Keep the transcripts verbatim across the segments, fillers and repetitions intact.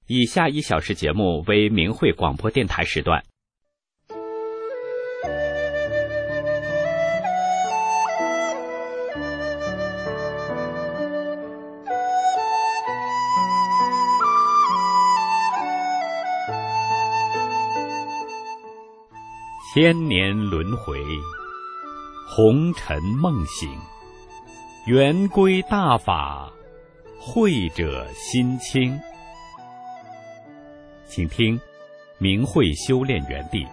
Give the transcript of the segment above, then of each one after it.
以下一小时节目为明慧广播电台时段。千年轮回，红尘梦醒，圆规大法，慧者心清。请听明慧修炼园地。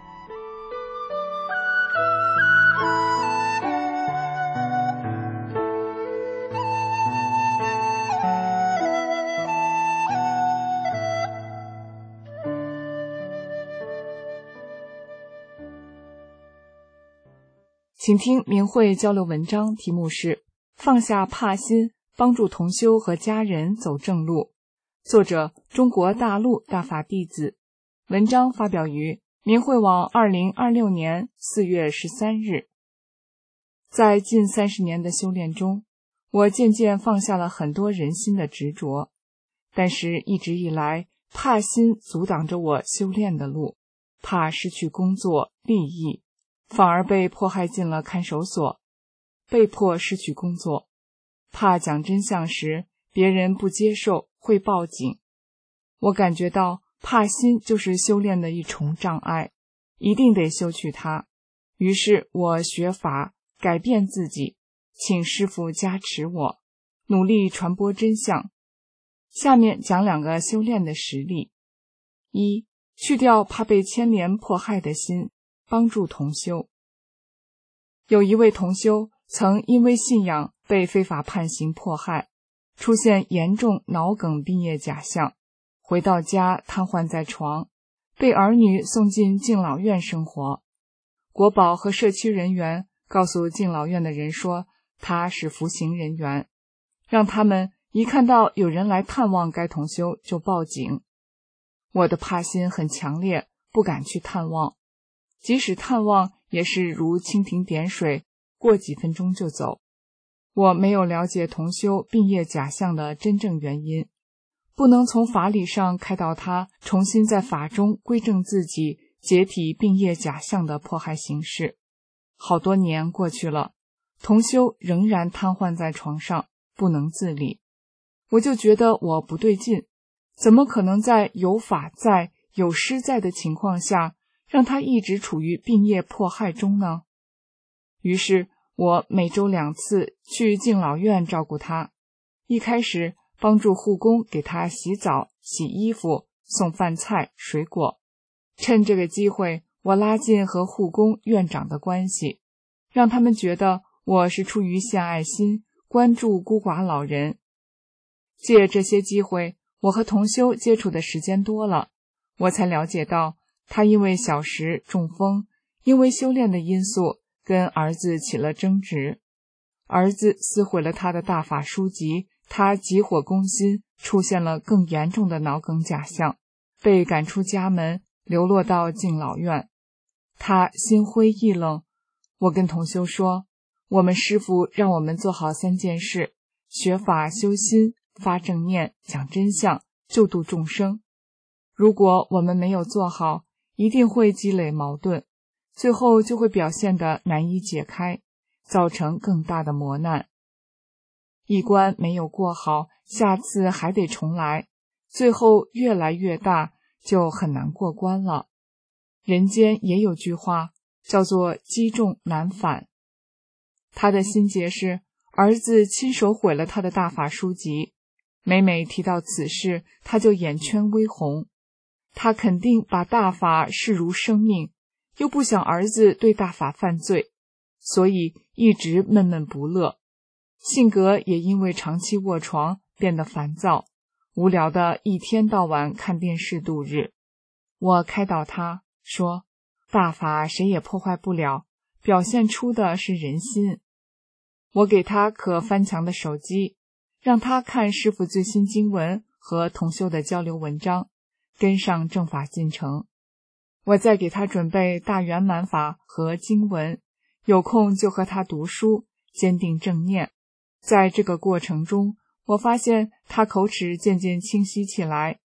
请听明慧交流文章，题目是放下怕心，帮助同修和家人走正路。作者中国大陆大法弟子。文章发表于明慧网二零二六年四月十三日。在近三十年的修炼中，我渐渐放下了很多人心的执着，但是一直以来，怕心阻挡着我修炼的路，怕失去工作利益，反而被迫害进了看守所，被迫失去工作，怕讲真相时别人不接受会报警。我感觉到怕心就是修炼的一重障碍，一定得修去它。于是我学法改变自己，请师父加持我，努力传播真相。下面讲两个修炼的实例。一、去掉怕被牵连迫害的心，帮助同修。有一位同修曾因为信仰被非法判刑迫害，出现严重脑梗病业假象，回到家瘫痪在床，被儿女送进敬老院生活。国保和社区人员告诉敬老院的人说他是服刑人员，让他们一看到有人来探望该同修就报警。我的怕心很强烈，不敢去探望，即使探望也是如蜻蜓点水，过几分钟就走。我没有了解同修病业假象的真正原因，不能从法理上开导他重新在法中归正自己解体病业假象的迫害形式。好多年过去了，同修仍然瘫痪在床上，不能自理。我就觉得我不对劲，怎么可能在有法在有师在的情况下让他一直处于病业迫害中呢？于是我每周两次去敬老院照顾他，一开始帮助护工给他洗澡、洗衣服、送饭菜、水果。趁这个机会，我拉近和护工、院长的关系，让他们觉得我是出于献爱心，关注孤寡老人。借这些机会，我和同修接触的时间多了，我才了解到他因为小时中风，因为修炼的因素跟儿子起了争执，儿子撕毁了他的大法书籍，他急火攻心，出现了更严重的脑梗假象，被赶出家门，流落到敬老院。他心灰意冷，我跟同修说，我们师父让我们做好三件事：学法修心，发正念，讲真相，救度众生。如果我们没有做好，一定会积累矛盾，最后就会表现得难以解开，造成更大的磨难。一关没有过好，下次还得重来，最后越来越大，就很难过关了。人间也有句话叫做积重难返。他的心结是儿子亲手毁了他的大法书籍，每每提到此事，他就眼圈微红。他肯定把大法视如生命，又不想儿子对大法犯罪，所以一直闷闷不乐。性格也因为长期卧床变得烦躁，无聊的一天到晚看电视度日。我开导他说，大法谁也破坏不了，表现出的是人心。我给他可翻墙的手机，让他看师父最新经文和同修的交流文章，跟上正法进程。我再给他准备大圆满法和经文，有空就和他读书，坚定正念。在这个过程中，我发现他口齿渐渐清晰起来，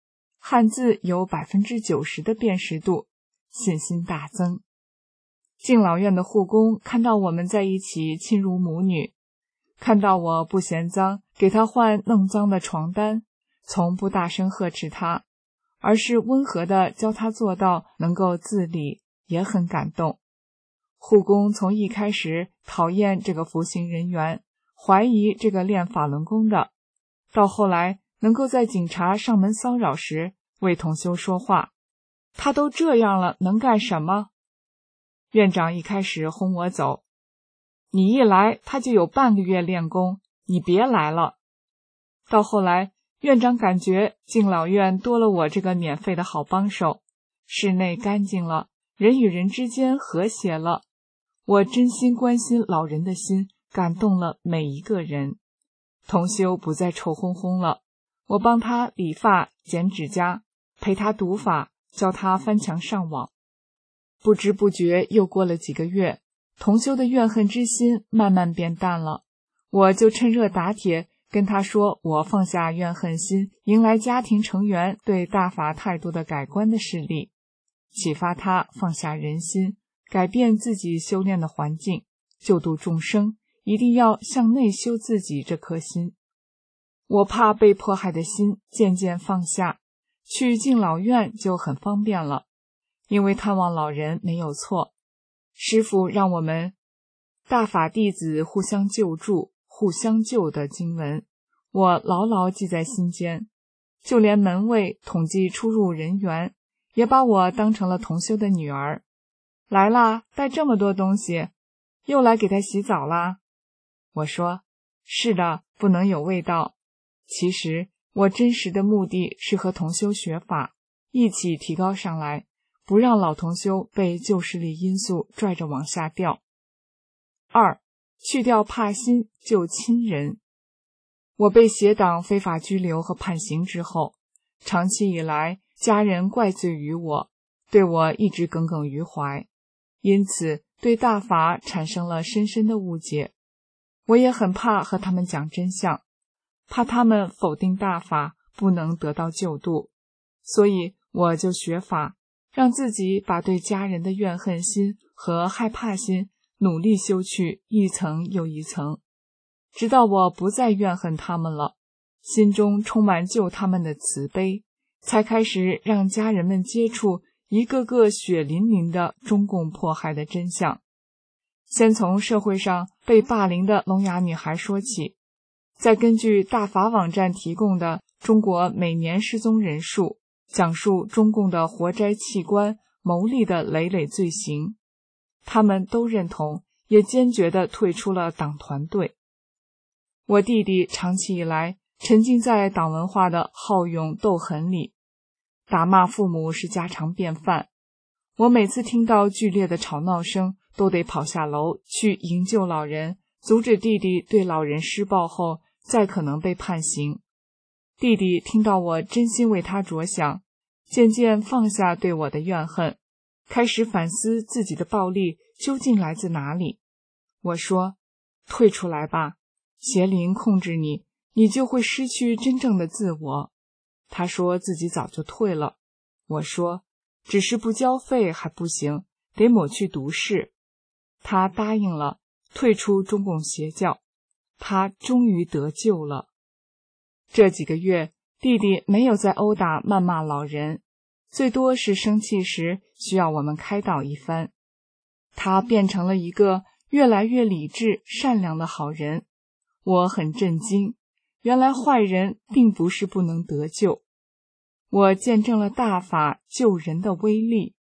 汉字有百分之九十的辨识度，信心大增。敬老院的护工看到我们在一起亲如母女，看到我不嫌脏，给他换弄脏的床单，从不大声呵斥他，而是温和地教他做到能够自理，也很感动。护工从一开始讨厌这个服刑人员，怀疑这个练法轮功的，到后来能够在警察上门骚扰时为同修说话，他都这样了，能干什么？院长一开始轰我走，你一来他就有半个月练功，你别来了。到后来院长感觉敬老院多了我这个免费的好帮手，室内干净了，人与人之间和谐了，我真心关心老人的心感动了每一个人。同修不再臭烘烘了，我帮他理发剪指甲，陪他读法，教他翻墙上网。不知不觉又过了几个月，同修的怨恨之心慢慢变淡了，我就趁热打铁跟他说我放下怨恨心，迎来家庭成员对大法态度的改观的事例，启发他放下人心，改变自己修炼的环境，救度众生，一定要向内修自己这颗心。我怕被迫害的心渐渐放下，去敬老院就很方便了，因为探望老人没有错。师父让我们大法弟子互相救助、互相救的经文，我牢牢记在心间。就连门卫统计出入人员，也把我当成了同修的女儿。来啦，带这么多东西，又来给他洗澡啦？我说，是的，不能有味道。其实我真实的目的是和同修学法，一起提高上来，不让老同修被旧势力因素拽着往下掉。二，去掉怕心，救亲人。我被邪党非法拘留和判刑之后，长期以来家人怪罪于我，对我一直耿耿于怀，因此对大法产生了深深的误解。我也很怕和他们讲真相，怕他们否定大法，不能得到救度，所以我就学法，让自己把对家人的怨恨心和害怕心努力修去一层又一层，直到我不再怨恨他们了，心中充满救他们的慈悲，才开始让家人们接触一个个血淋淋的中共迫害的真相。先从社会上被霸凌的聋哑女孩说起，再根据大法网站提供的中国每年失踪人数，讲述中共的活摘器官、牟利的累累罪行。他们都认同，也坚决地退出了党团队。我弟弟长期以来沉浸在党文化的好勇斗狠里，打骂父母是家常便饭。我每次听到剧烈的吵闹声，都得跑下楼去营救老人，阻止弟弟对老人施暴后再可能被判刑。弟弟听到我真心为他着想，渐渐放下对我的怨恨，开始反思自己的暴力究竟来自哪里。我说，退出来吧，邪灵控制你，你就会失去真正的自我。他说自己早就退了。我说，只是不交费还不行，得抹去毒誓。他答应了，退出中共邪教。他终于得救了。这几个月，弟弟没有再殴打谩骂老人，最多是生气时需要我们开导一番。他变成了一个越来越理智善良的好人。我很震惊，原来坏人并不是不能得救。我见证了大法救人的威力。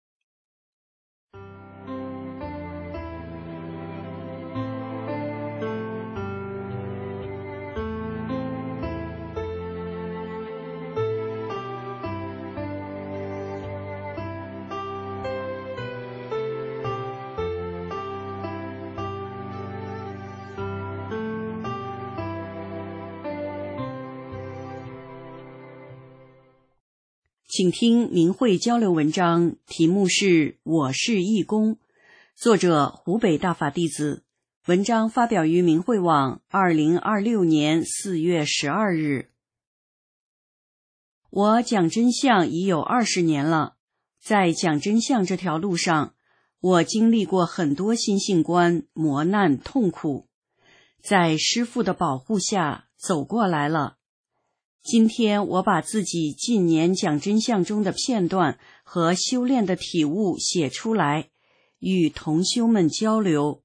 请听明慧交流文章，题目是我是义工，作者湖北大法弟子，文章发表于明慧网二零二六年四月十二日。 我讲真相已有二十年了，在讲真相这条路上，我经历过很多心性关、磨难、痛苦，在师父的保护下走过来了。今天我把自己近年讲真相中的片段和修炼的体悟写出来，与同修们交流。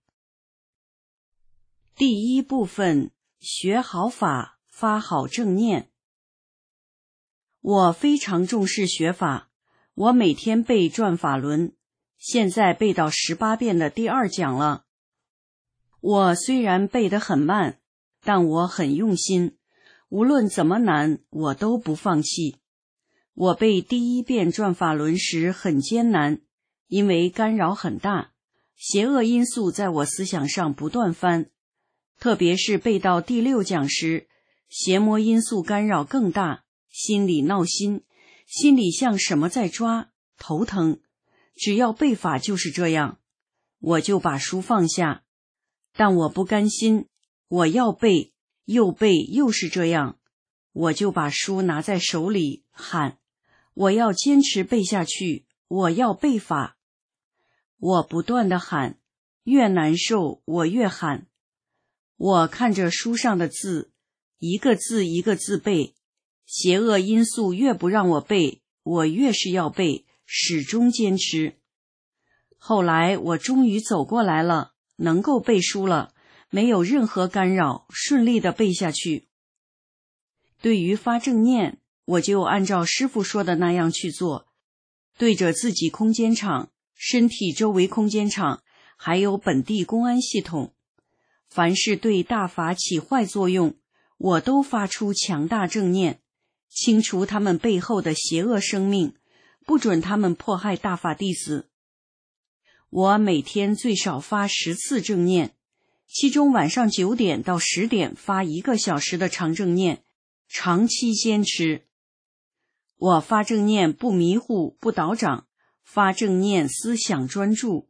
第一部分，学好法，发好正念。我非常重视学法，我每天背转法轮，现在背到十八遍的第二讲了。我虽然背得很慢，但我很用心，无论怎么难，我都不放弃。我背第一遍转法轮时很艰难，因为干扰很大，邪恶因素在我思想上不断翻，特别是背到第六讲时，邪魔因素干扰更大，心里闹心，心里像什么在抓，头疼。只要背法就是这样，我就把书放下。但我不甘心，我要背，又背又是这样，我就把书拿在手里，喊，我要坚持背下去，我要背法。我不断地喊，越难受我越喊。我看着书上的字，一个字一个字背，邪恶因素越不让我背，我越是要背，始终坚持。后来我终于走过来了，能够背书了，没有任何干扰，顺利地背下去。对于发正念，我就按照师父说的那样去做，对着自己空间场、身体周围空间场，还有本地公安系统，凡是对大法起坏作用，我都发出强大正念，清除他们背后的邪恶生命，不准他们迫害大法弟子。我每天最少发十次正念，其中晚上九点到十点发一个小时的长正念，长期坚持。我发正念不迷糊不倒掌，发正念思想专注。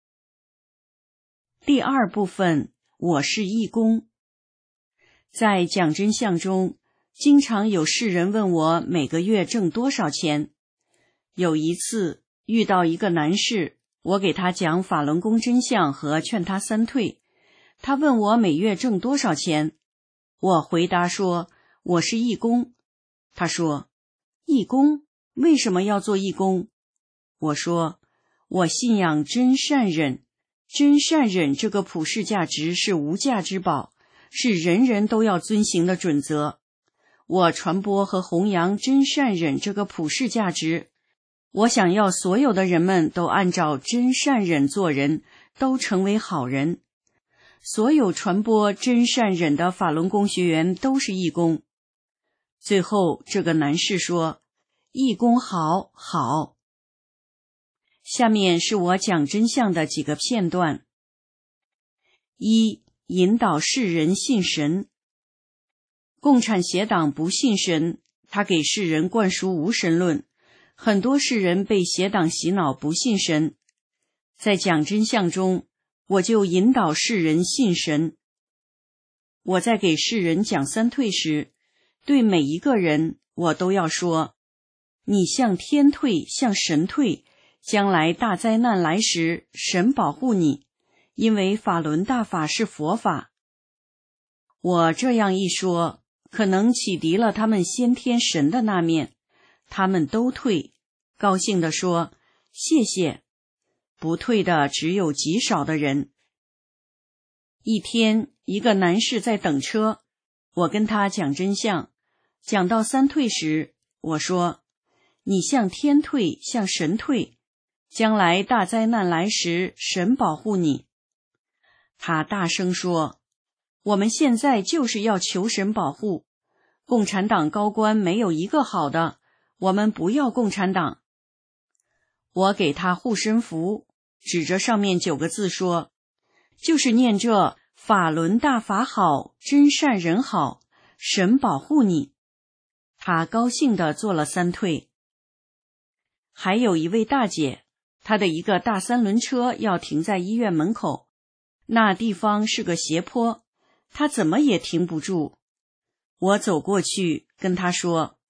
第二部分，我是义工。在讲真相中，经常有世人问我每个月挣多少钱。有一次遇到一个男士，我给他讲法轮功真相和劝他三退，他问我每月挣多少钱，我回答说我是义工。他说，义工？为什么要做义工？我说，我信仰真善忍，真善忍这个普世价值是无价之宝，是人人都要遵行的准则。我传播和弘扬真善忍这个普世价值，我想要所有的人们都按照真善忍做人，都成为好人。所有传播真善忍的法轮功学员都是义工。最后这个男士说，义工好好。下面是我讲真相的几个片段。一、引导世人信神。共产邪党不信神，他给世人灌输无神论，很多世人被邪党洗脑不信神。在讲真相中，我就引导世人信神。我在给世人讲三退时，对每一个人我都要说，你向天退，向神退，将来大灾难来时，神保护你，因为法轮大法是佛法。我这样一说，可能启迪了他们先天神的那面，他们都退，高兴地说谢谢。不退的只有极少的人。一天，一个男士在等车，我跟他讲真相，讲到三退时，我说，你向天退，向神退，将来大灾难来时，神保护你。他大声说，我们现在就是要求神保护，共产党高官没有一个好的，我们不要共产党。我给他护身符，指着上面九个字说，就是念这法轮大法好，真善人好，神保护你。他高兴地做了三退。还有一位大姐，她的一个大三轮车要停在医院门口，那地方是个斜坡，她怎么也停不住。我走过去跟她说，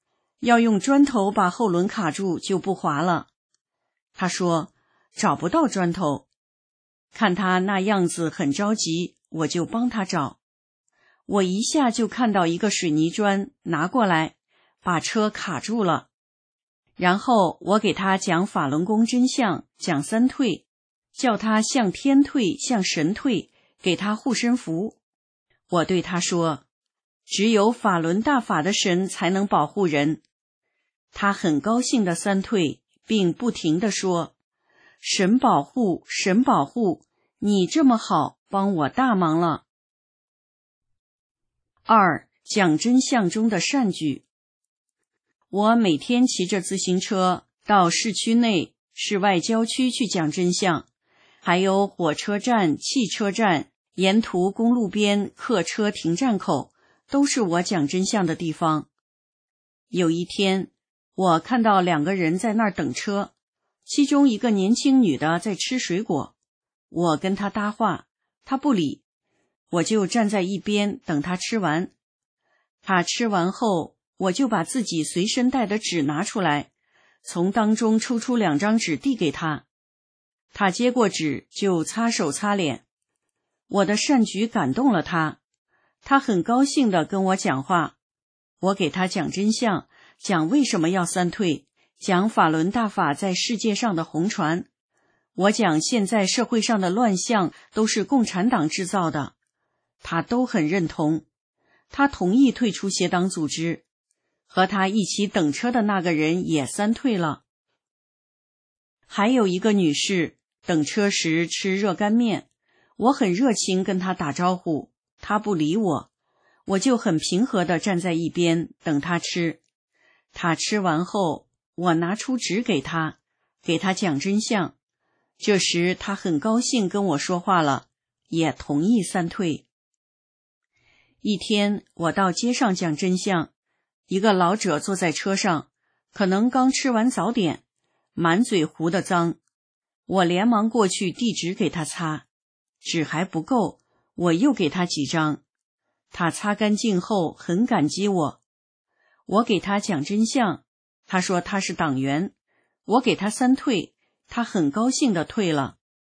要用砖头把后轮卡住就不滑了。他说找不到砖头，看他那样子很着急，我就帮他找。我一下就看到一个水泥砖，拿过来把车卡住了。然后我给他讲法轮功真相，讲三退，叫他向天退，向神退，给他护身符。我对他说，只有法轮大法的神才能保护人。他很高兴的三退，并不停地说，神保护，神保护，你这么好，帮我大忙了。二、讲真相中的善举。我每天骑着自行车到市区内、市外郊区去讲真相，还有火车站、汽车站、沿途公路边客车停站口，都是我讲真相的地方。有一天，我看到两个人在那儿等车，其中一个年轻女的在吃水果，我跟她搭话，她不理，我就站在一边等她吃完。她吃完后，我就把自己随身带的纸拿出来，从当中抽出两张纸递给她。她接过纸就擦手擦脸。我的善举感动了她，她很高兴地跟我讲话。我给她讲真相，讲为什么要三退，讲法轮大法在世界上的红传。我讲现在社会上的乱象都是共产党制造的，她都很认同。她同意退出协党组织，和她一起等车的那个人也三退了。还有一个女士等车时吃热干面，我很热情跟她打招呼，她不理我，我就很平和地站在一边等她吃。她吃完后，我拿出纸给她，给她讲真相。这时她很高兴跟我说话了，也同意三退。一天，我到街上讲真相，一个老者坐在车上，可能刚吃完早点，满嘴糊的脏。我连忙过去递纸给他擦，纸还不够，我又给他几张。他擦干净后很感激我。我给他讲真相，他说他是党员，我给他三退，他很高兴地退了。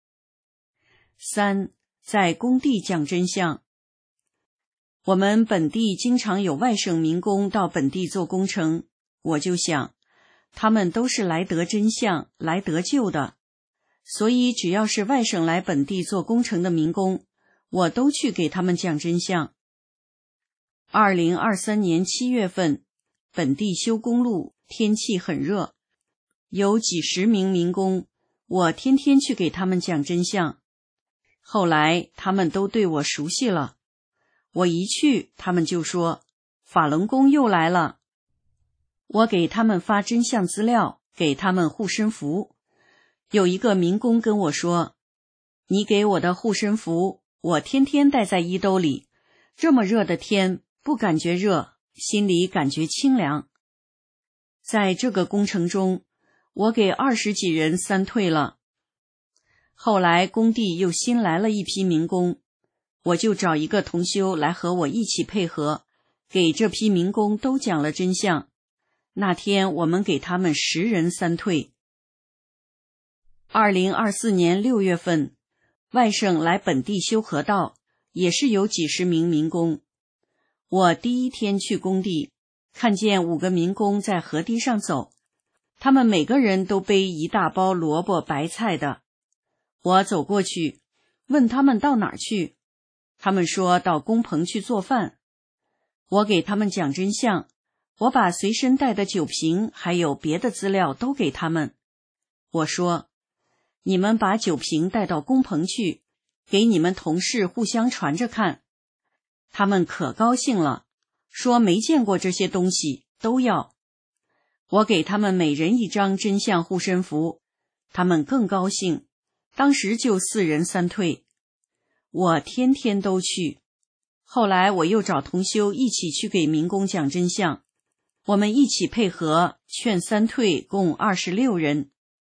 三、在工地讲真相。我们本地经常有外省民工到本地做工程，我就想，他们都是来得真相、来得救的，所以只要是外省来本地做工程的民工，我都去给他们讲真相。二零二三年七月份，本地修公路，天气很热，有几十名民工，我天天去给他们讲真相。后来他们都对我熟悉了，我一去，他们就说法轮功又来了。我给他们发真相资料，给他们护身符。有一个民工跟我说，你给我的护身符，我天天带在衣兜里，这么热的天，不感觉热，心里感觉清凉。在这个工程中，我给二十几人三退了。后来工地又新来了一批民工，我就找一个同修来和我一起配合，给这批民工都讲了真相。那天我们给他们十人三退。二零二四年六月份，外省来本地修河道，也是有几十名民工。我第一天去工地，看见五个民工在河堤上走，他们每个人都背一大包萝卜白菜的。我走过去，问他们到哪儿去，他们说到工棚去做饭。我给他们讲真相，我把随身带的酒瓶还有别的资料都给他们。我说，你们把酒瓶带到工棚去，给你们同事互相传着看。他们可高兴了，说没见过这些东西，都要。我给他们每人一张真相护身符，他们更高兴，当时就四人三退。我天天都去。后来我又找同修一起去给民工讲真相，我们一起配合，劝三退，共二十六人。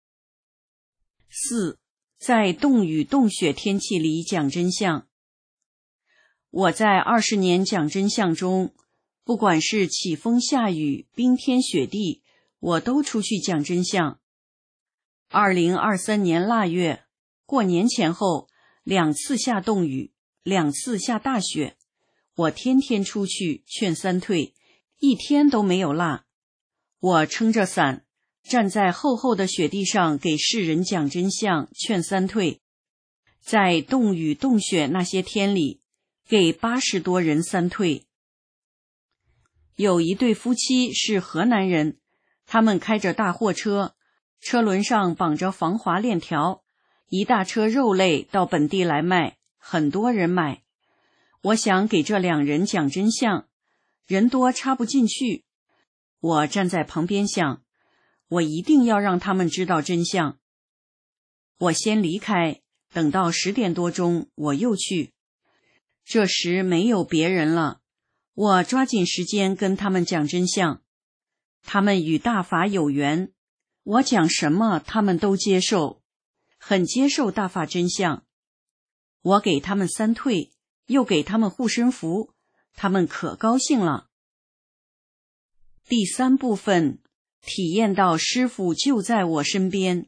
四、在冻雨冻雪天气里讲真相。我在二十年讲真相中， 不管是起风下雨、冰天雪地，我都出去讲真相。二零二三年腊月，过年前后，两次下冻雨，两次下大雪，我天天出去劝三退，一天都没有落。我撑着伞，站在厚厚的雪地上给世人讲真相，劝三退。在冻雨冻雪那些天里，给八十多人三退。有一对夫妻是河南人，他们开着大货车，车轮上绑着防滑链条，一大车肉类到本地来卖，很多人买。我想给这两人讲真相，人多插不进去。我站在旁边想，我一定要让他们知道真相。我先离开，等到十点多钟，我又去。这时没有别人了，我抓紧时间跟他们讲真相。他们与大法有缘，我讲什么他们都接受，很接受大法真相。我给他们三退，又给他们护身符，他们可高兴了。第三部分，体验到师父就在我身边。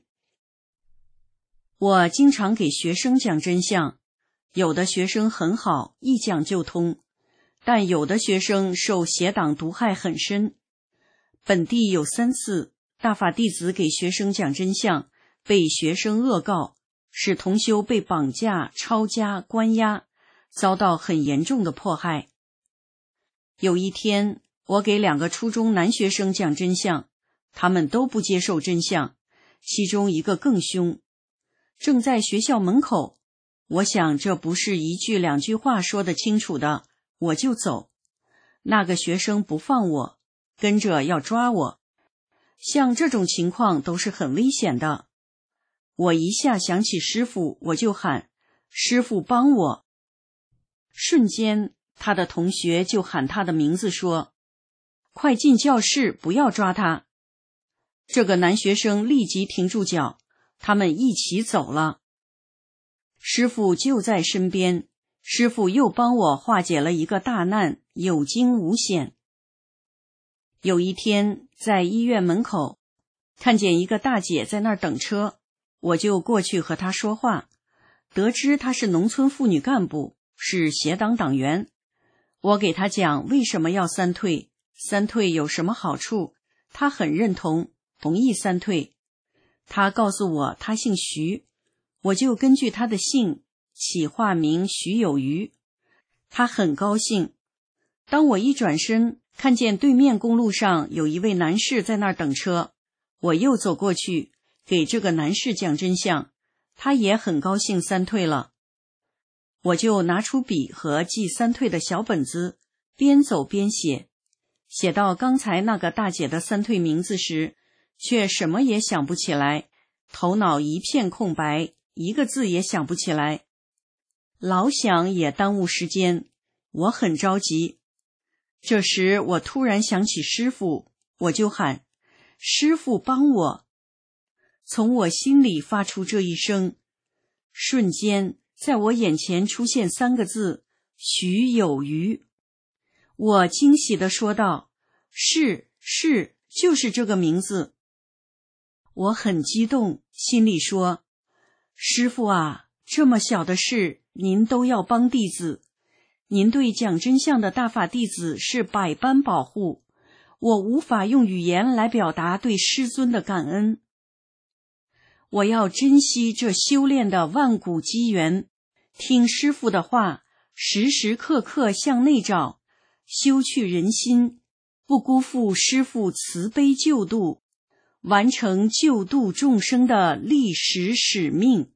我经常给学生讲真相，有的学生很好，一讲就通，但有的学生受邪党毒害很深。本地有三次大法弟子给学生讲真相，被学生恶告，使同修被绑架、抄家、关押，遭到很严重的迫害。有一天，我给两个初中男学生讲真相，他们都不接受真相，其中一个更凶。正在学校门口，我想这不是一句两句话说得清楚的，我就走。那个学生不放我，跟着要抓我。像这种情况都是很危险的。我一下想起师父，我就喊，师父帮我。瞬间，他的同学就喊他的名字说，快进教室，不要抓他。这个男学生立即停住脚，他们一起走了。师父就在身边，师父又帮我化解了一个大难，有惊无险。有一天，在医院门口，看见一个大姐在那儿等车，我就过去和她说话，得知她是农村妇女干部，是邪党党员。我给她讲为什么要三退，三退有什么好处，她很认同，同意三退。她告诉我她姓徐，我就根据她的姓起化名徐有余。她很高兴。当我一转身，看见对面公路上有一位男士在那儿等车，我又走过去给这个男士讲真相，他也很高兴三退了。我就拿出笔和记三退的小本子，边走边写，写到刚才那个大姐的三退名字时，却什么也想不起来，头脑一片空白，一个字也想不起来，老想也耽误时间，我很着急。这时我突然想起师父，我就喊，师父帮我。从我心里发出这一声，瞬间在我眼前出现三个字，徐有余。我惊喜地说道，是是，就是这个名字。我很激动，心里说，师父啊，这么小的事您都要帮弟子，您对讲真相的大法弟子是百般保护，我无法用语言来表达对师尊的感恩。我要珍惜这修炼的万古机缘，听师父的话，时时刻刻向内找，修去人心，不辜负师父慈悲救度，完成救度众生的历史使命。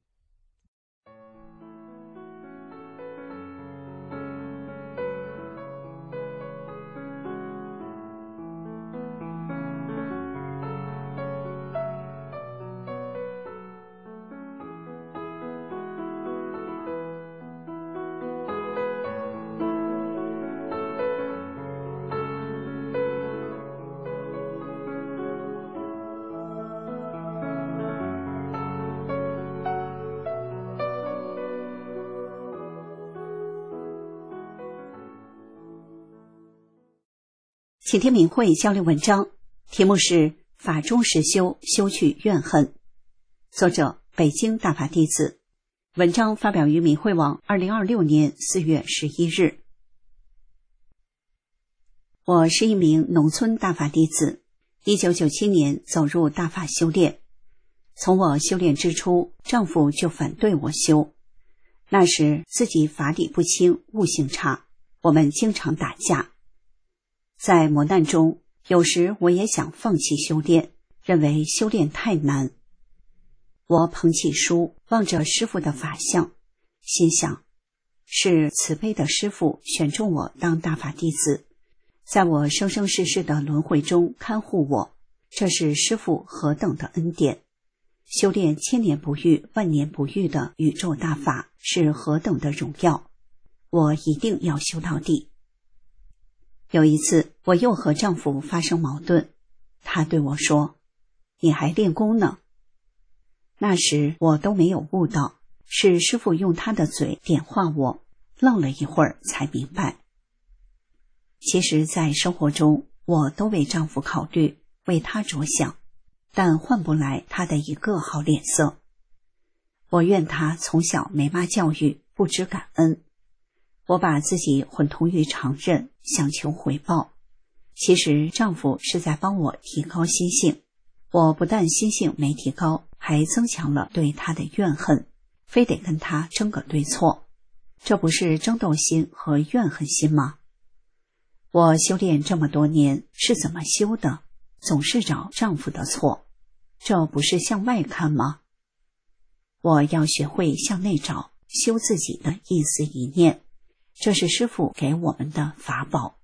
请听明慧交流文章，题目是法中实修，修去怨恨。作者北京大法弟子。文章发表于明慧网二零二六年四月十一日。我是一名农村大法弟子，一九九七年走入大法修炼。从我修炼之初，丈夫就反对我修。那时自己法理不清，悟性差，我们经常打架。在磨难中，有时我也想放弃修炼，认为修炼太难。我捧起书，望着师父的法相，心想，是慈悲的师父选中我当大法弟子，在我生生世世的轮回中看护我，这是师父何等的恩典。修炼千年不遇、万年不遇的宇宙大法是何等的荣耀，我一定要修到底。有一次，我又和丈夫发生矛盾，他对我说，你还练功呢。那时我都没有悟到，是师父用他的嘴点化我，愣了一会儿才明白。其实在生活中，我都为丈夫考虑，为他着想，但换不来他的一个好脸色。我怨他从小没妈教育，不知感恩。我把自己混同于常人，想求回报。其实丈夫是在帮我提高心性，我不但心性没提高，还增强了对他的怨恨，非得跟他争个对错。这不是争斗心和怨恨心吗？我修炼这么多年是怎么修的？总是找丈夫的错，这不是向外看吗？我要学会向内找，修自己的一思一念，这是师父给我们的法宝。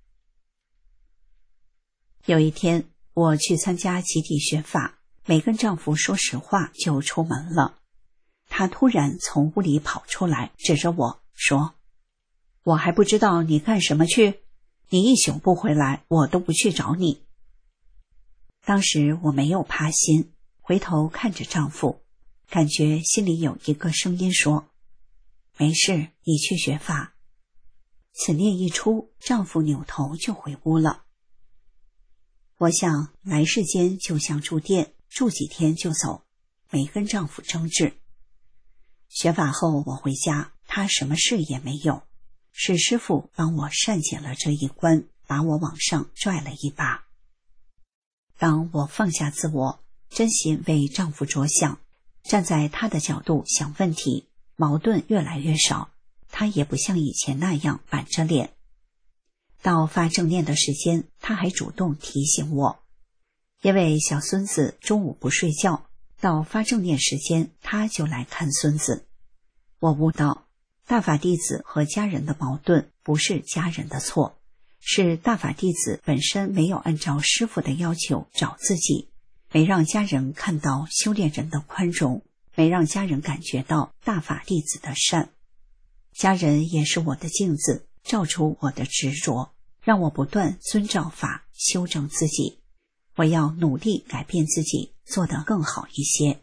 有一天，我去参加集体学法，没跟丈夫说实话就出门了。他突然从屋里跑出来，指着我说，我还不知道你干什么去，你一宿不回来，我都不去找你。当时我没有趴心，回头看着丈夫，感觉心里有一个声音说，没事，你去学法。此念一出，丈夫扭头就回屋了。我想来世间就像住店，住几天就走，没跟丈夫争执。学法后我回家，他什么事也没有，是师父帮我善解了这一关，把我往上拽了一把。当我放下自我，真心为丈夫着想，站在他的角度想问题，矛盾越来越少，他也不像以前那样板着脸。到发正念的时间，他还主动提醒我，因为小孙子中午不睡觉，到发正念时间他就来看孙子。我悟到，大法弟子和家人的矛盾不是家人的错，是大法弟子本身没有按照师父的要求找自己，没让家人看到修炼人的宽容，没让家人感觉到大法弟子的善。家人也是我的镜子，照出我的执着，让我不断遵照法修正自己。我要努力改变自己，做得更好一些。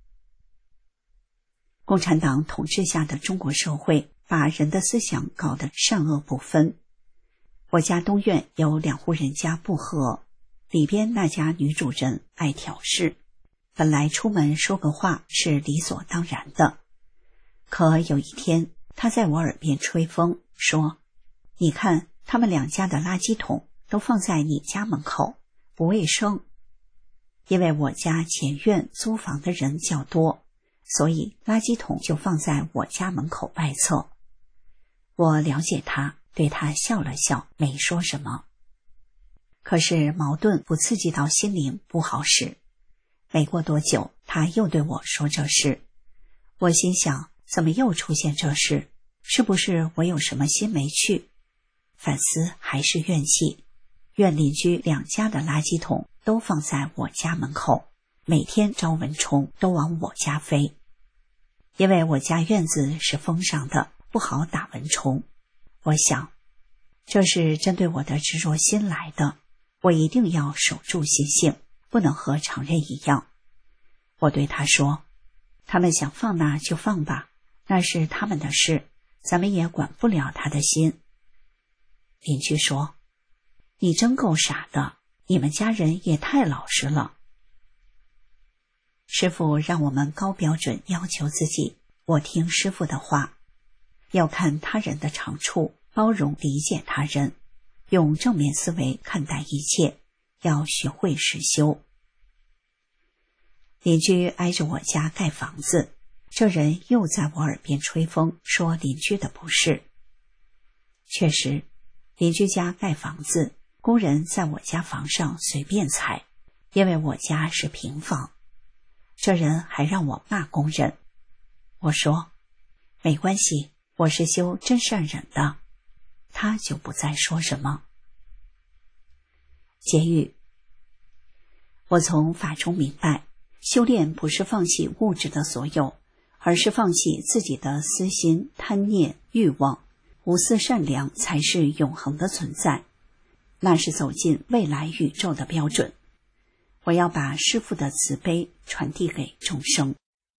共产党统治下的中国社会，把人的思想搞得善恶不分。我家东院有两户人家不和，里边那家女主人爱挑事，本来出门说个话是理所当然的。可有一天，她在我耳边吹风，说，你看他们两家的垃圾桶都放在你家门口，不卫生。因为我家前院租房的人较多，所以垃圾桶就放在我家门口外侧。我了解他，对他笑了笑，没说什么。可是矛盾不刺激到心灵不好使。没过多久，他又对我说这事。我心想，怎么又出现这事？是不是我有什么心没去？反思还是怨气，怨邻居两家的垃圾桶都放在我家门口，每天招蚊虫都往我家飞。因为我家院子是封上的，不好打蚊虫。我想，这是针对我的执着心来的，我一定要守住心性，不能和常人一样。我对他说，他们想放那就放吧，那是他们的事，咱们也管不了他的心。邻居说， 你真够傻的，你们家人也太老实了。师父让我们高标准要求自己，我听师父的话，要看他人的长处，包容理解他人，用正面思维看待一切，要学会实修。邻居挨着我家盖房子，这人又在我耳边吹风，说邻居的不是。确实，邻居家盖房子，工人在我家房上随便踩，因为我家是平房。这人还让我骂工人，我说没关系，我是修真善忍的，他就不再说什么。结语：我从法中明白，修炼不是放弃物质的所有，而是放弃自己的私心、贪念、欲望，无私善良才是永恒的存在，那是走进未来宇宙的标准。我要把师父的慈悲传递给众生。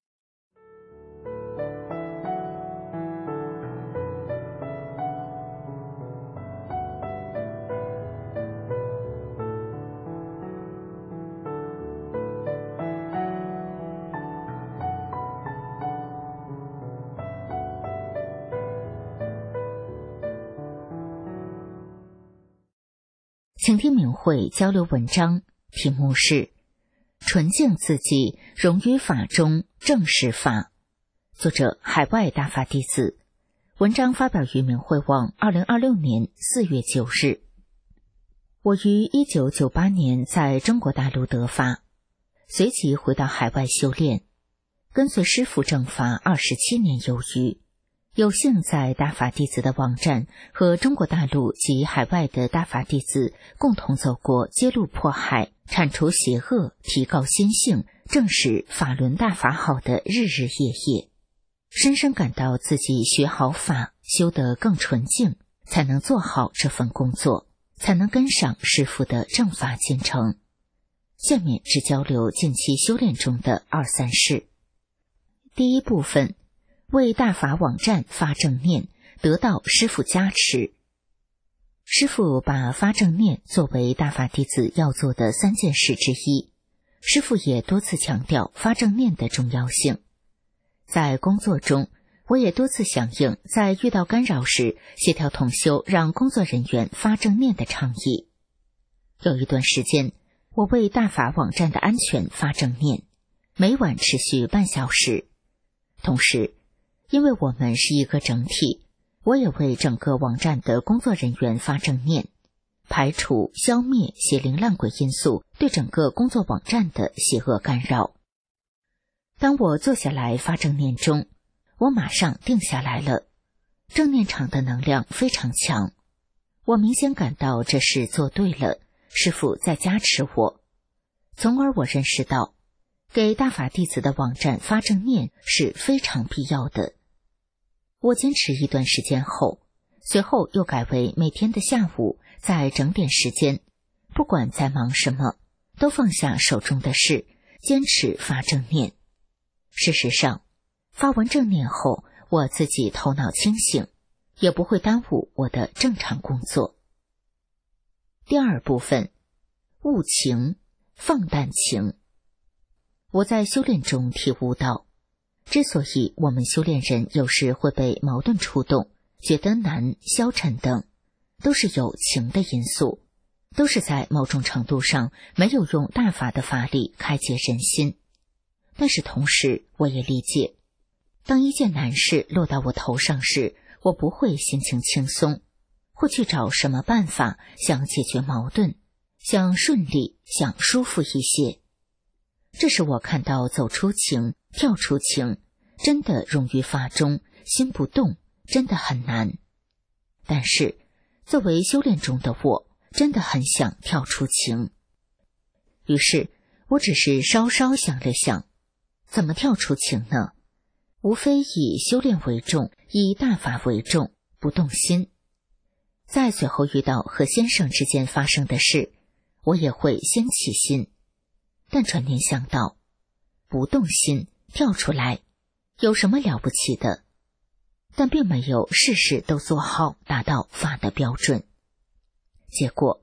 请听明慧交流文章，题目是纯净自己，融于法中，正是法。作者海外大法弟子。文章发表于明慧网二零二六年四月九日。我于一九九八年在中国大陆得法，随即回到海外修炼，跟随师父正法二十七年有余。有幸在大法弟子的网站和中国大陆及海外的大法弟子共同走过揭露迫害、铲除邪恶、提高心性、正视法轮大法好的日日夜夜，深深感到自己学好法，修得更纯净，才能做好这份工作，才能跟上师父的正法进程。下面只交流近期修炼中的二三事。第一部分，为大法网站发正念，得到师父加持。师父把发正念作为大法弟子要做的三件事之一，师父也多次强调发正念的重要性。在工作中，我也多次响应在遇到干扰时协调同修让工作人员发正念的倡议。有一段时间，我为大法网站的安全发正念，每晚持续半小时。同时，因为我们是一个整体，我也为整个网站的工作人员发正念，排除消灭邪灵烂鬼因素对整个工作网站的邪恶干扰。当我坐下来发正念中，我马上定下来了，正念场的能量非常强，我明显感到这事做对了，师父在加持我，从而我认识到给大法弟子的网站发正念是非常必要的。我坚持一段时间后，随后又改为每天的下午在整点时间，不管在忙什么，都放下手中的事，坚持发正念。事实上，发完正念后，我自己头脑清醒，也不会耽误我的正常工作。第二部分，悟情，放淡情。我在修炼中体悟到，之所以我们修炼人有时会被矛盾触动，觉得难、消沉等，都是有情的因素，都是在某种程度上没有用大法的法力开解人心。但是同时，我也理解，当一件难事落到我头上时，我不会心情轻松，会去找什么办法想解决矛盾，想顺利，想舒服一些。这是我看到走出情，跳出情，真的融于法中，心不动，真的很难。但是作为修炼中的我，真的很想跳出情。于是我只是稍稍想了想，怎么跳出情呢？无非以修炼为重，以大法为重，不动心。在随后遇到和先生之间发生的事，我也会先起心，但转念想到，不动心，跳出来，有什么了不起的？但并没有事事都做好，达到法的标准。结果，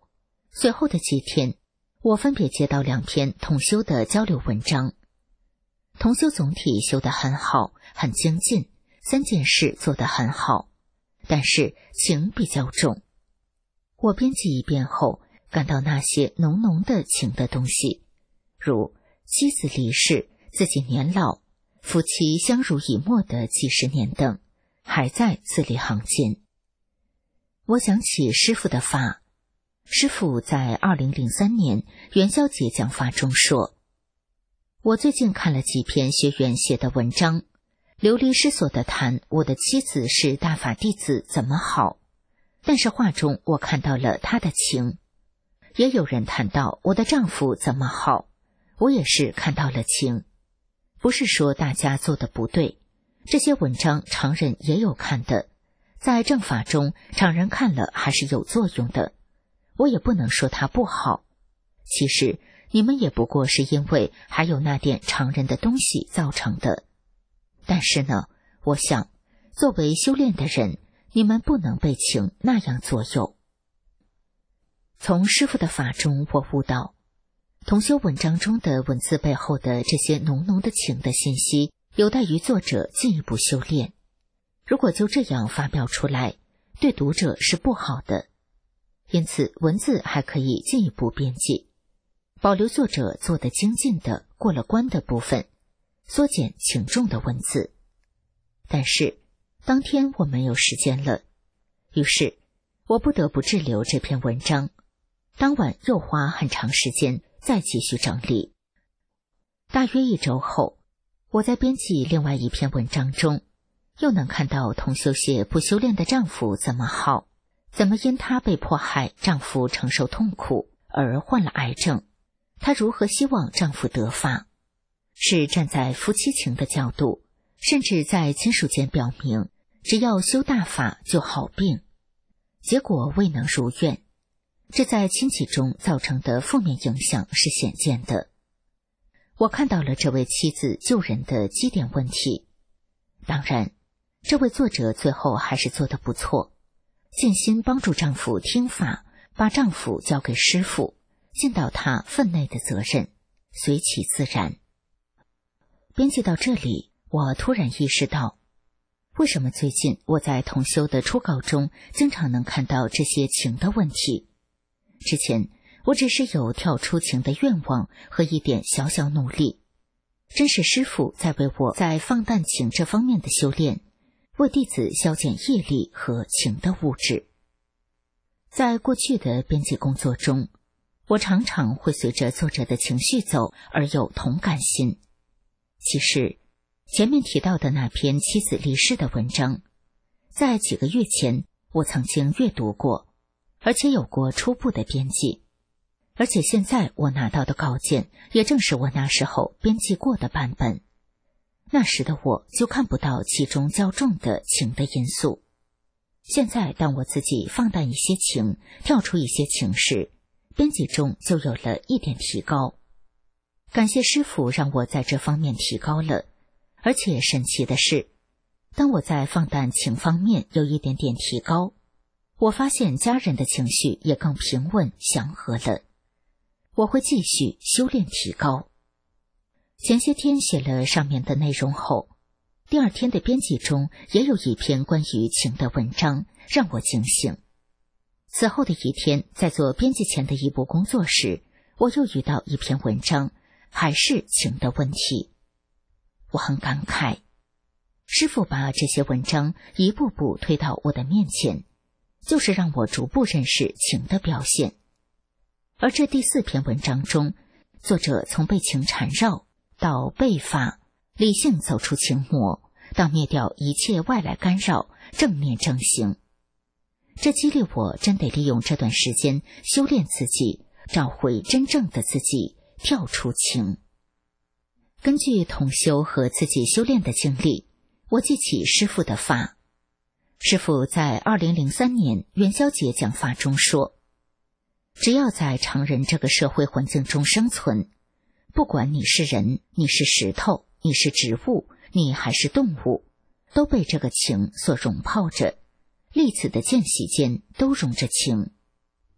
随后的几天，我分别接到两篇同修的交流文章。同修总体修得很好，很精进，三件事做得很好，但是情比较重。我编辑一遍后，感到那些浓浓的情的东西，如妻子离世、自己年老、夫妻相濡以沫的几十年等，还在字里行间。我想起师父的法，师父在二零零三年元宵节讲法中说，我最近看了几篇学员写的文章，流离失所地谈我的妻子是大法弟子怎么好，但是话中我看到了她的情。也有人谈到我的丈夫怎么好，我也是看到了情。不是说大家做的不对，这些文章常人也有看的，在正法中常人看了还是有作用的，我也不能说它不好。其实你们也不过是因为还有那点常人的东西造成的。但是呢，我想作为修炼的人，你们不能被情那样左右。从师父的法中，我悟到同修文章中的文字背后的这些浓浓的情的信息，有待于作者进一步修炼。如果就这样发表出来，对读者是不好的。因此文字还可以进一步编辑，保留作者做得精进的过了关的部分，缩减情重的文字。但是当天我没有时间了，于是我不得不滞留这篇文章，当晚又花很长时间再继续整理。大约一周后，我在编辑另外一篇文章中，又能看到同修写不修炼的丈夫怎么好，怎么因她被迫害，丈夫承受痛苦而患了癌症，她如何希望丈夫得法，是站在夫妻情的角度，甚至在亲属间表明只要修大法就好病，结果未能如愿，这在亲戚中造成的负面影响是显见的。我看到了这位妻子救人的基点问题。当然，这位作者最后还是做得不错，尽心帮助丈夫听法，把丈夫交给师父，尽到他分内的责任，随其自然。编辑到这里，我突然意识到，为什么最近我在同修的初稿中经常能看到这些情的问题。之前我只是有跳出情的愿望和一点小小努力，真是师父在为我在放淡情这方面的修炼，为弟子消减业力和情的物质。在过去的编辑工作中，我常常会随着作者的情绪走而有同感心。其实前面提到的那篇妻子离世的文章，在几个月前我曾经阅读过，而且有过初步的编辑，而且现在我拿到的稿件也正是我那时候编辑过的版本。那时的我就看不到其中较重的情的因素。现在当我自己放淡一些情，跳出一些情时，编辑中就有了一点提高。感谢师父让我在这方面提高了，而且神奇的是，当我在放淡情方面有一点点提高，我发现家人的情绪也更平稳祥和了。我会继续修炼提高。前些天写了上面的内容后，第二天的编辑中也有一篇关于情的文章让我惊醒。此后的一天，在做编辑前的一步工作时，我又遇到一篇文章，还是情的问题。我很感慨，师父把这些文章一步步推到我的面前，就是让我逐步认识情的表现。而这第四篇文章中，作者从被情缠绕到被法，理性走出情魔，到灭掉一切外来干扰，正面正行。这激励我真得利用这段时间修炼自己，找回真正的自己，跳出情。根据同修和自己修炼的经历，我记起师父的法。师父在二零零三年元宵节讲法中说，只要在常人这个社会环境中生存，不管你是人，你是石头，你是植物，你还是动物，都被这个情所融泡着，粒子的间隙间都融着情。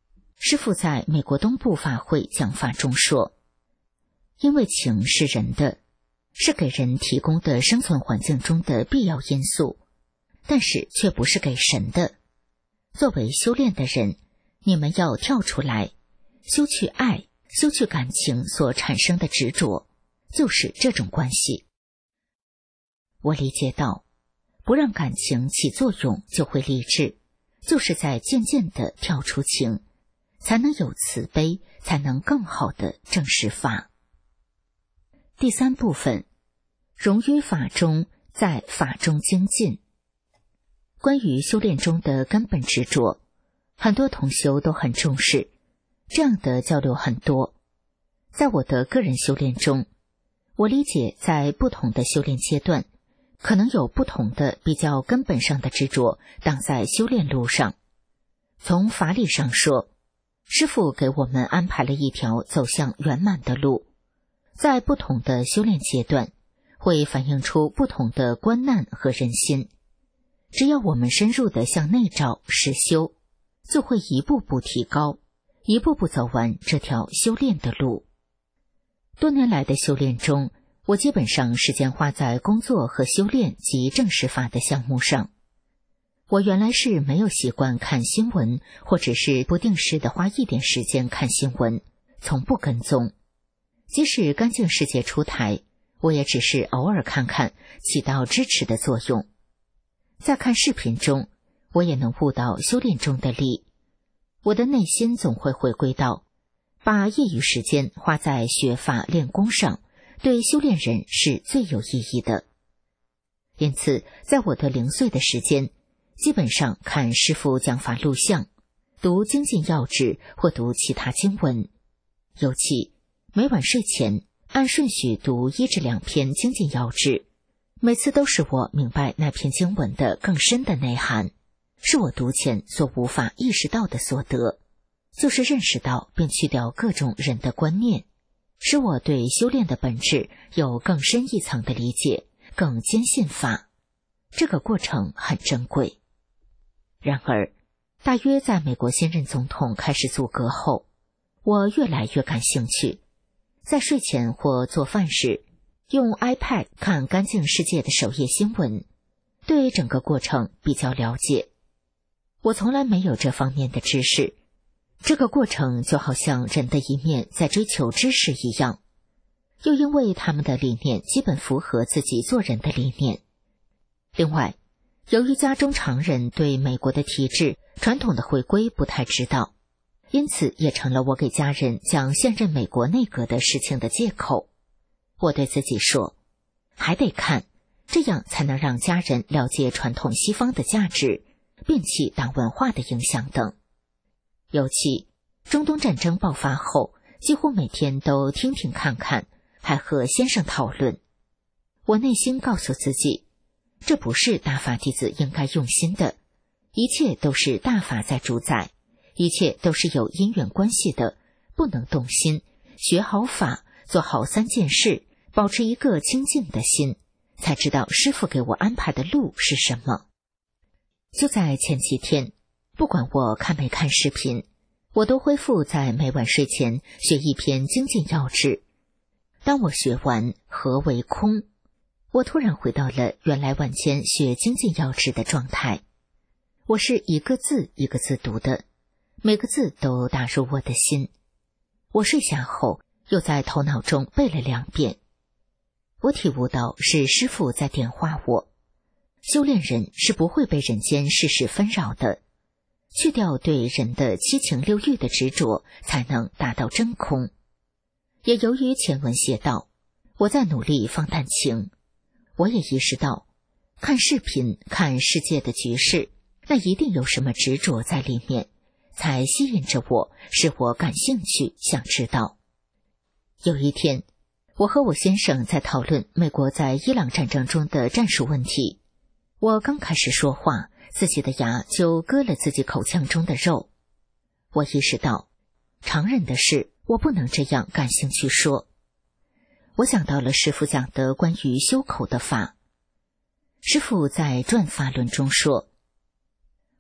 师父在美国东部法会讲法中说，因为情是人的，是给人提供的生存环境中的必要因素，但是却不是给神的。作为修炼的人，你们要跳出来，修去爱，修去感情所产生的执着，就是这种关系。我理解到，不让感情起作用就会理智，就是在渐渐地跳出情，才能有慈悲，才能更好地证实法。第三部分，融于法中，在法中精进。关于修炼中的根本执着，很多同修都很重视，这样的交流很多。在我的个人修炼中，我理解在不同的修炼阶段，可能有不同的比较根本上的执着挡在修炼路上。从法理上说，师父给我们安排了一条走向圆满的路，在不同的修炼阶段，会反映出不同的观难和人心。只要我们深入地向内照实修，就会一步步提高，一步步走完这条修炼的路。多年来的修炼中，我基本上时间花在工作和修炼及证实法的项目上。我原来是没有习惯看新闻，或者是不定时的花一点时间看新闻，从不跟踪。即使干净世界出台，我也只是偶尔看看，起到支持的作用。在看视频中，我也能悟到修炼中的力。我的内心总会回归到，把业余时间花在学法练功上，对修炼人是最有意义的。因此，在我的零碎的时间，基本上看师父讲法录像，读精进要旨或读其他经文。尤其每晚睡前按顺序读一至两篇精进要旨，每次都使我明白那篇经文的更深的内涵，是我读前所无法意识到的所得，就是认识到并去掉各种人的观念，使我对修炼的本质有更深一层的理解，更坚信法。这个过程很珍贵。然而，大约在美国现任总统开始组阁后，我越来越感兴趣，在睡前或做饭时用 iPad 看干净世界的首页新闻，对整个过程比较了解。我从来没有这方面的知识，这个过程就好像人的一面在追求知识一样，又因为他们的理念基本符合自己做人的理念。另外，由于家中常人对美国的体制、传统的回归不太知道，因此也成了我给家人讲现任美国内阁的事情的借口。我对自己说，还得看，这样才能让家人了解传统西方的价值，摒弃党文化的影响等。尤其中东战争爆发后，几乎每天都听听看看，还和先生讨论。我内心告诉自己，这不是大法弟子应该用心的，一切都是大法在主宰，一切都是有因缘关系的，不能动心，学好法，做好三件事，保持一个清净的心，才知道师父给我安排的路是什么。就在前几天，不管我看没看视频，我都恢复在每晚睡前学一篇精进要旨。当我学完何为空，我突然回到了原来晚间学精进要旨的状态。我是一个字一个字读的，每个字都打入我的心。我睡下后又在头脑中背了两遍。我体悟到是师父在点化我，修炼人是不会被人间世事纷扰的，去掉对人的七情六欲的执着，才能达到真空。也由于前文写道，我在努力放淡情，我也意识到，看视频看世界的局势，那一定有什么执着在里面，才吸引着我，使我感兴趣，想知道。有一天，我和我先生在讨论美国在伊朗战争中的战术问题，我刚开始说话，自己的牙就割了自己口腔中的肉。我意识到，常人的事我不能这样感兴趣说。我想到了师父讲的关于修口的法。师父在转法论中说，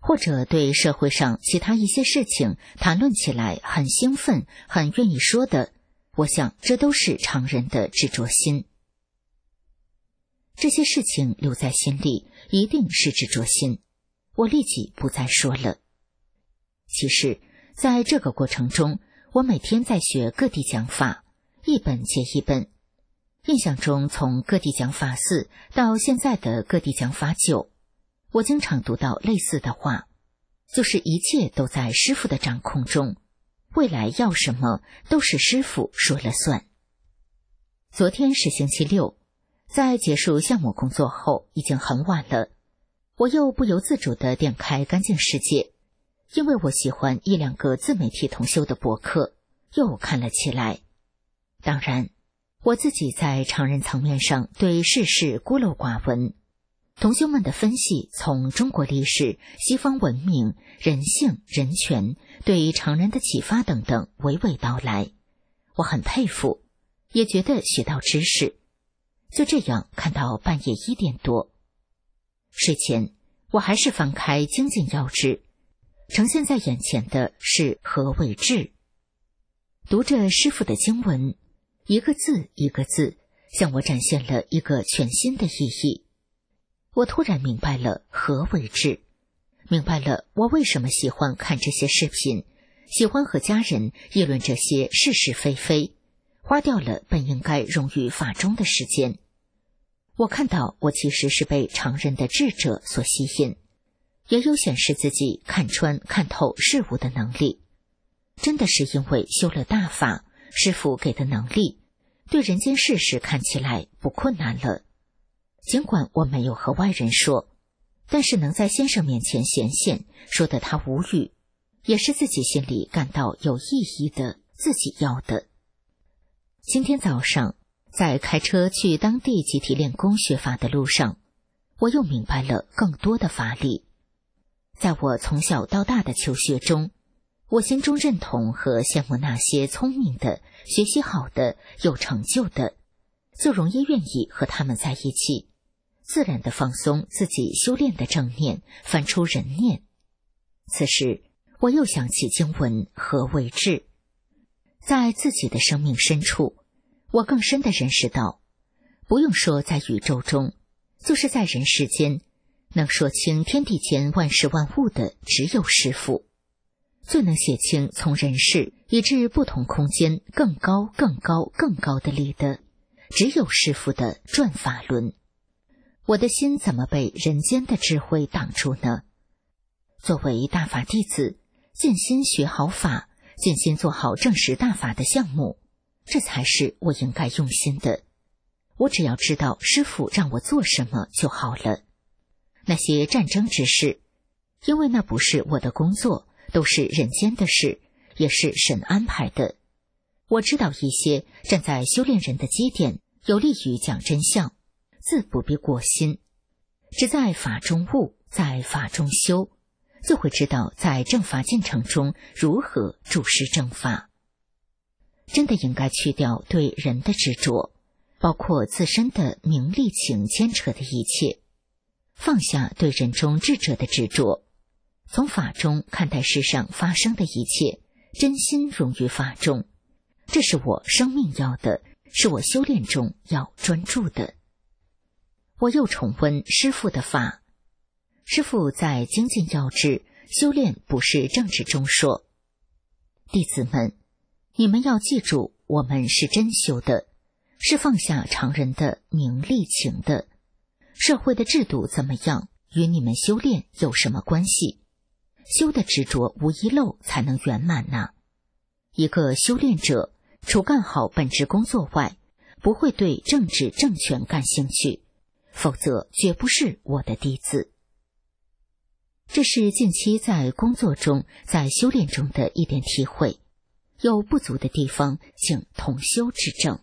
或者对社会上其他一些事情谈论起来很兴奋、很愿意说的，我想这都是常人的执着心。这些事情留在心里，一定是执着心，我立即不再说了。其实，在这个过程中，我每天在学各地讲法，一本接一本。印象中，从各地讲法四到现在的各地讲法九，我经常读到类似的话，就是一切都在师父的掌控中，未来要什么都是师父说了算。昨天是星期六，在结束项目工作后，已经很晚了，我又不由自主地点开干净世界，因为我喜欢一两个自媒体同修的博客，又看了起来。当然，我自己在常人层面上对世事孤陋寡闻，同修们的分析从中国历史、西方文明、人性、人权、对常人的启发等等娓娓道来，我很佩服，也觉得学到知识。就这样看到半夜一点多，睡前我还是翻开精进要旨，呈现在眼前的是何为智。读着师父的经文，一个字一个字向我展现了一个全新的意义。我突然明白了何为智，明白了我为什么喜欢看这些视频，喜欢和家人议论这些是是非非，花掉了本应该融于法中的时间。我看到我其实是被常人的智者所吸引，也有显示自己看穿看透事物的能力。真的是因为修了大法，师父给的能力，对人间世事看起来不困难了。尽管我没有和外人说，但是能在先生面前显现，说得他无语，也是自己心里感到有意义的，自己要的。今天早上在开车去当地集体练功学法的路上，我又明白了更多的法理。在我从小到大的求学中，我心中认同和羡慕那些聪明的、学习好的、有成就的，就容易愿意和他们在一起，自然地放松自己修炼的正念，翻出人念。此时我又想起经文何为智，在自己的生命深处，我更深地认识到，不用说在宇宙中，就是在人世间，能说清天地间万事万物的只有师父。最能写清从人世以至不同空间更高更高更高的力的，只有师父的转法轮。我的心怎么被人间的智慧挡住呢？作为大法弟子，尽心学好法，尽心做好正实大法的项目，这才是我应该用心的。我只要知道师父让我做什么就好了。那些战争之事，因为那不是我的工作，都是人间的事，也是神安排的。我知道一些站在修炼人的基点，有利于讲真相，自不必过心，只在法中悟，在法中修，就会知道在正法进程中如何注释正法。真的应该去掉对人的执着，包括自身的名利情牵扯的一切，放下对人中智者的执着，从法中看待世上发生的一切，真心融于法中。这是我生命要的，是我修炼中要专注的。我又重温师父的法。师父在精进要旨修炼不是政治中说，弟子们，你们要记住，我们是真修的，是放下常人的名利情的。社会的制度怎么样，与你们修炼有什么关系？修的执着无遗漏，才能圆满呐、啊。一个修炼者，除干好本职工作外，不会对政治政权感兴趣，否则绝不是我的弟子。这是近期在工作中、在修炼中的一点体会，有不足的地方，请同修指正。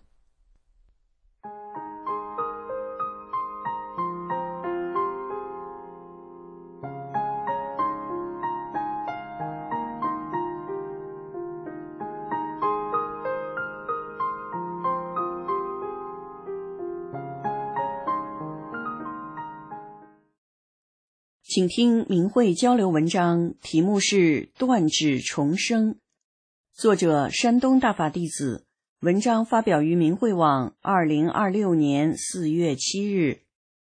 请听明慧交流文章，题目是断指重生，作者山东大法弟子，文章发表于明慧网二零二六年四月七日。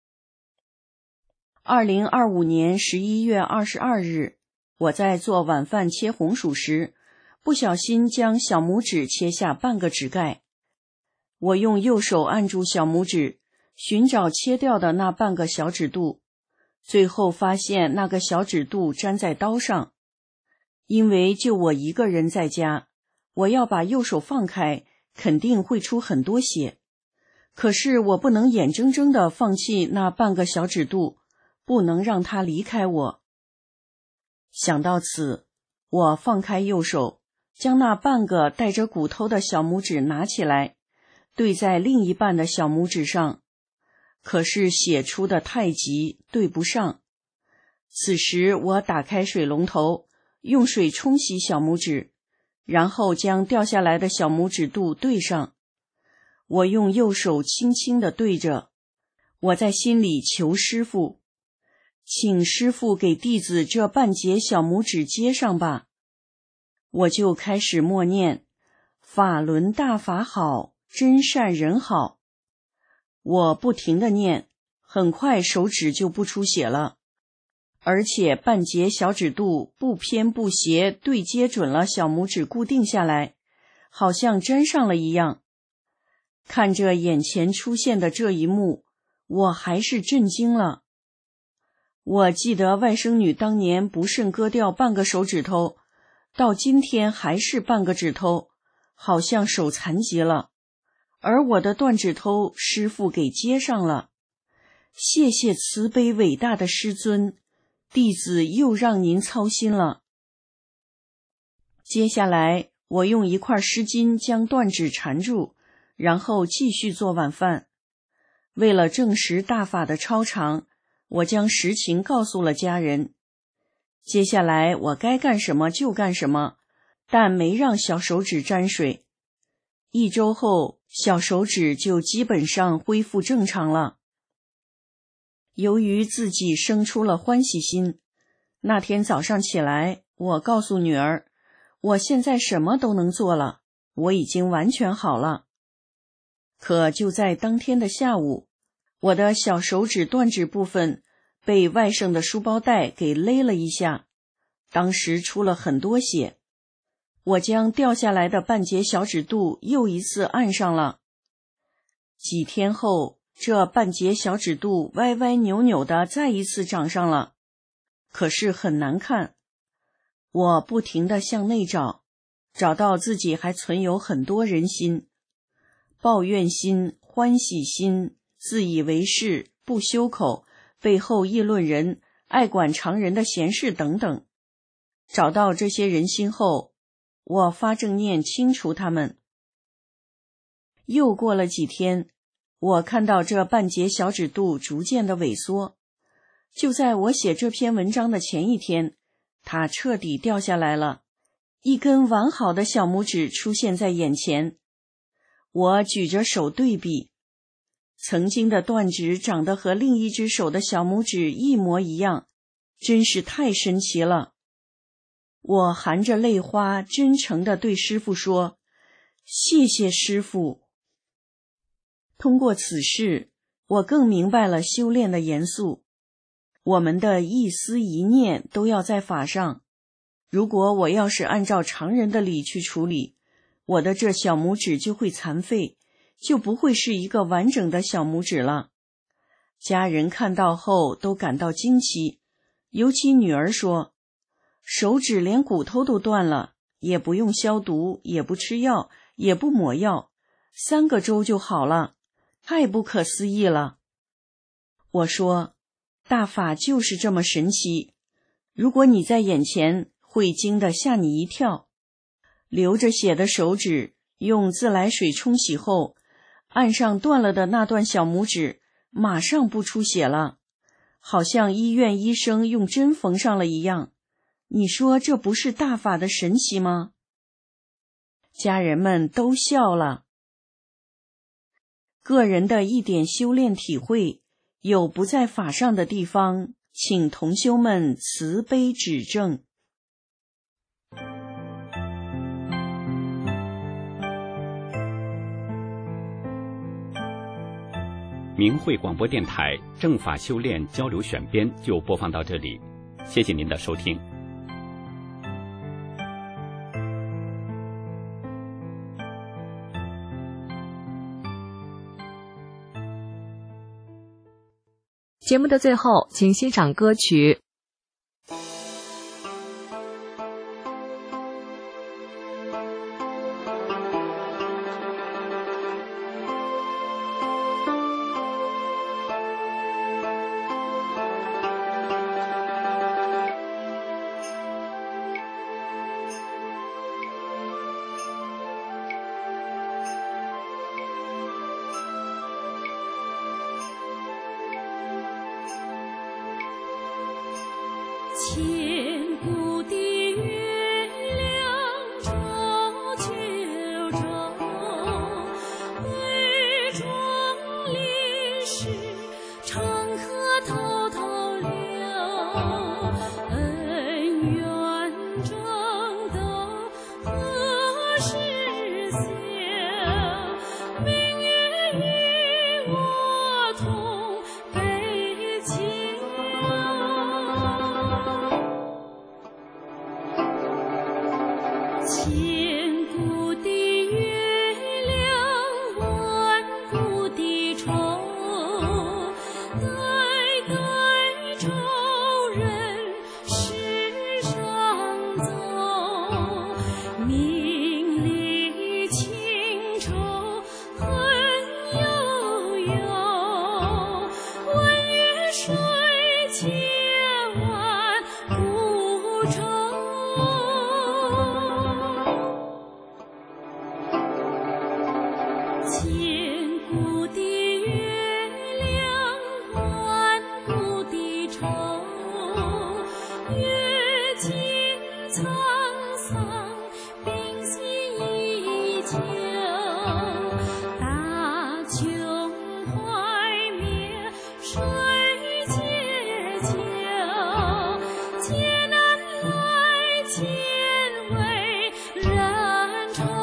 二零二五年十一月二十二日，我在做晚饭切红薯时，不小心将小拇指切下半个指盖。我用右手按住小拇指，寻找切掉的那半个小指肚，最后发现那个小指肚粘在刀上。因为就我一个人在家，我要把右手放开，肯定会出很多血。可是我不能眼睁睁地放弃那半个小指肚，不能让它离开我。想到此，我放开右手，将那半个带着骨头的小拇指拿起来，对在另一半的小拇指上。可是血出得太急，对不上。此时我打开水龙头，用水冲洗小拇指，然后将掉下来的小拇指肚对上。我用右手轻轻地对着，我在心里求师父，请师父给弟子这半截小拇指接上吧。我就开始默念，法轮大法好，真善人好。我不停地念，很快手指就不出血了，而且半截小指肚不偏不斜对接准了小拇指固定下来，好像粘上了一样。看着眼前出现的这一幕，我还是震惊了。我记得外甥女当年不慎割掉半个手指头，到今天还是半个指头，好像手残疾了。而我的断指头师父给接上了，谢谢慈悲伟大的师尊，弟子又让您操心了。接下来我用一块湿巾将断指缠住，然后继续做晚饭。为了证实大法的超常，我将实情告诉了家人。接下来我该干什么就干什么，但没让小手指沾水。一周后，小手指就基本上恢复正常了。由于自己生出了欢喜心，那天早上起来，我告诉女儿，我现在什么都能做了，我已经完全好了。可就在当天的下午，我的小手指断指部分被外甥的书包带给勒了一下，当时出了很多血。我将掉下来的半截小指肚又一次按上了。几天后，这半截小指肚歪歪扭扭的再一次长上了，可是很难看。我不停地向内找，找到自己还存有很多人心，抱怨心、欢喜心、自以为是、不修口、背后议论人、爱管常人的闲事等等。找到这些人心后，我发正念清除他们。又过了几天，我看到这半截小指肚逐渐的萎缩。就在我写这篇文章的前一天，它彻底掉下来了，一根完好的小拇指出现在眼前。我举着手对比，曾经的断指长得和另一只手的小拇指一模一样，真是太神奇了。我含着泪花，真诚地对师父说：“谢谢师父。”通过此事，我更明白了修炼的严肃。我们的一思一念都要在法上。如果我要是按照常人的理去处理，我的这小拇指就会残废，就不会是一个完整的小拇指了。家人看到后都感到惊奇，尤其女儿说，手指连骨头都断了，也不用消毒，也不吃药，也不抹药，三个周就好了，太不可思议了。我说，大法就是这么神奇，如果你在眼前，会惊得吓你一跳。流着血的手指用自来水冲洗后，按上断了的那段小拇指，马上不出血了，好像医院医生用针缝上了一样。你说这不是大法的神奇吗？家人们都笑了。个人的一点修炼体会，有不在法上的地方， 请同修们慈悲指正。 明慧广播电台正法修炼交流选编就播放到这里，谢谢您的收听。 节目的最后，请欣赏歌曲。 千古的月亮照九州，对妆历史长河滔滔流，恩怨争斗何时休？明月与我同悲情。千古的月亮，万古的愁，代代仇人世上走，名利情仇恨悠悠，问月水千万古愁。千古的月亮，万古的愁，阅尽沧桑，冰心依旧。大穷怀灭，水解救，劫难来，千为人愁。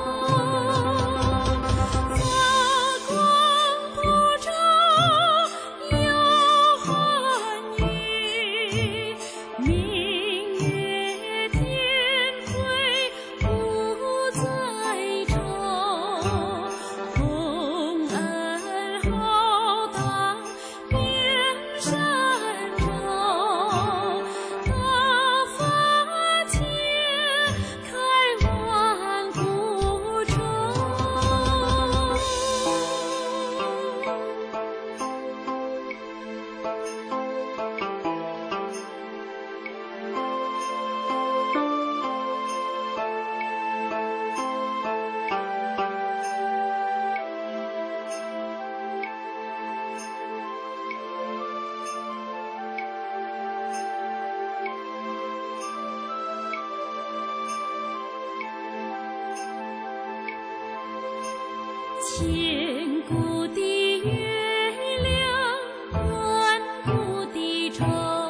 千古的月亮，万古的愁，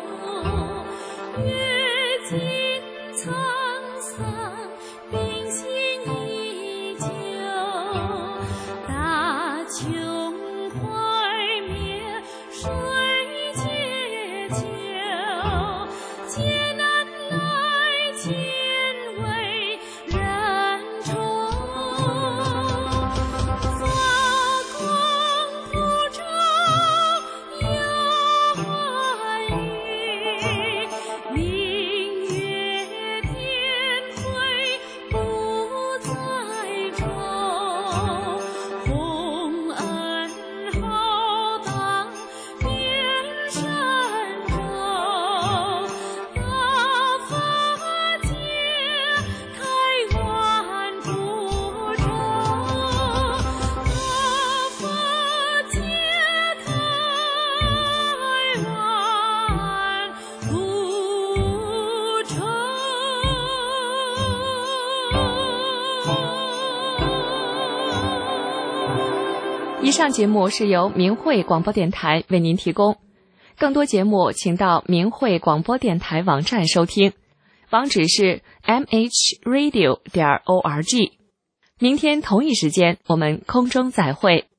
阅尽沧桑，冰心依旧。大穷怀灭，水解救，劫难来，千为人愁。 以上节目是由明慧广播电台为您提供。 更多节目请到明慧广播电台网站收听，网址是 m h radio 点 org。明天同一时间我们空中再会。